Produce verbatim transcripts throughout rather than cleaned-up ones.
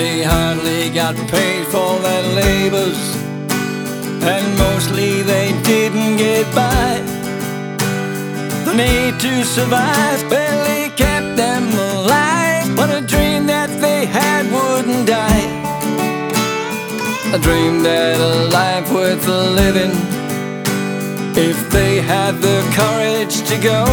They hardly got paid for their labors, and mostly they didn't get by. The need to survive barely kept them alive, but a dream that they had wouldn't die. A dream that a life worth living, if they had the courage to go,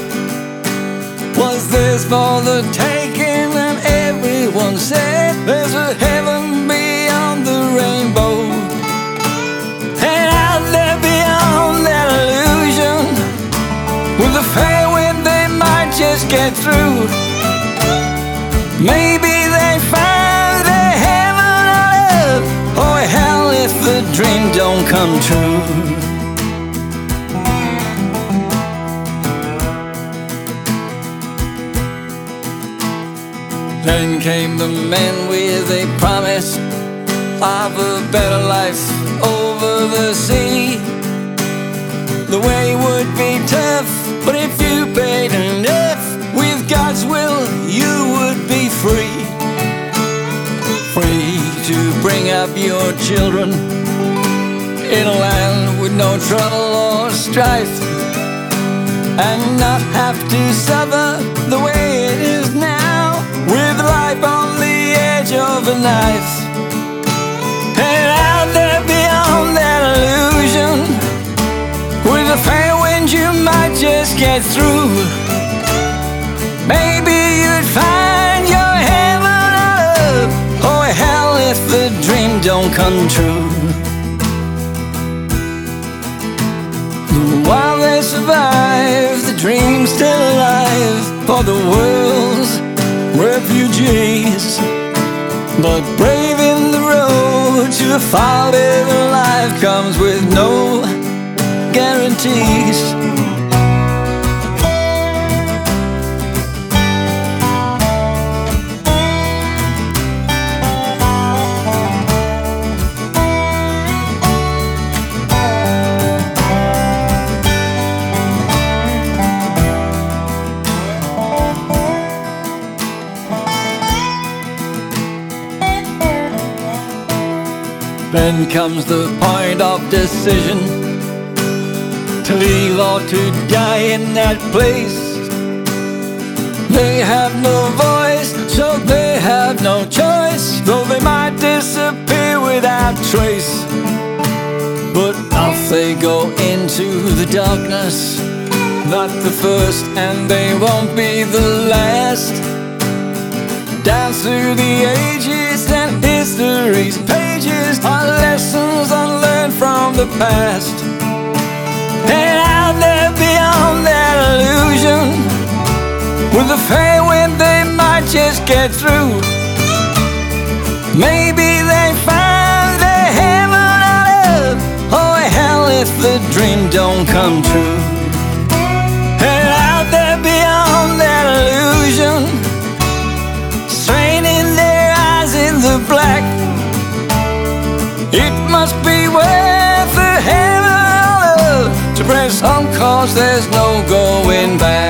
was theirs for the taking. And everyone said there's a heaven beyond the rainbow, and out there beyond that illusion, with a fair wind they might just get through. Maybe they find their heaven on earth. Oh hell, if the dream don't come true. Then came the men with a promise of a better life over the sea. The way would be tough, but if you paid enough, with God's will you would be free. Free to bring up your children in a land with no trouble or strife, and not have to suffer the way it is now, with life on the edge of a knife. And out there beyond that illusion, with a fair wind you might just get through. Maybe you'd find your heaven on earth. Oh hell, if the dream don't come true. While they survive, the dream's still alive for the world's refugees. But braving the road to a far better life comes with no guarantees. Then comes the point of decision, to leave or to die in that place. They have no voice, so they have no choice, though they might disappear without trace. But off they go into the darkness, not the first and they won't be the last. Down through the ages and history's pages are lessons unlearned from the past. And out there beyond that illusion, with a fair wind they might just get through. Maybe they find their heaven on earth. Oh hell, if the dream don't come true. And out there beyond that illusion, straining their eyes in the black, it must be worth the heaven on earth to press on, cause there's no going back.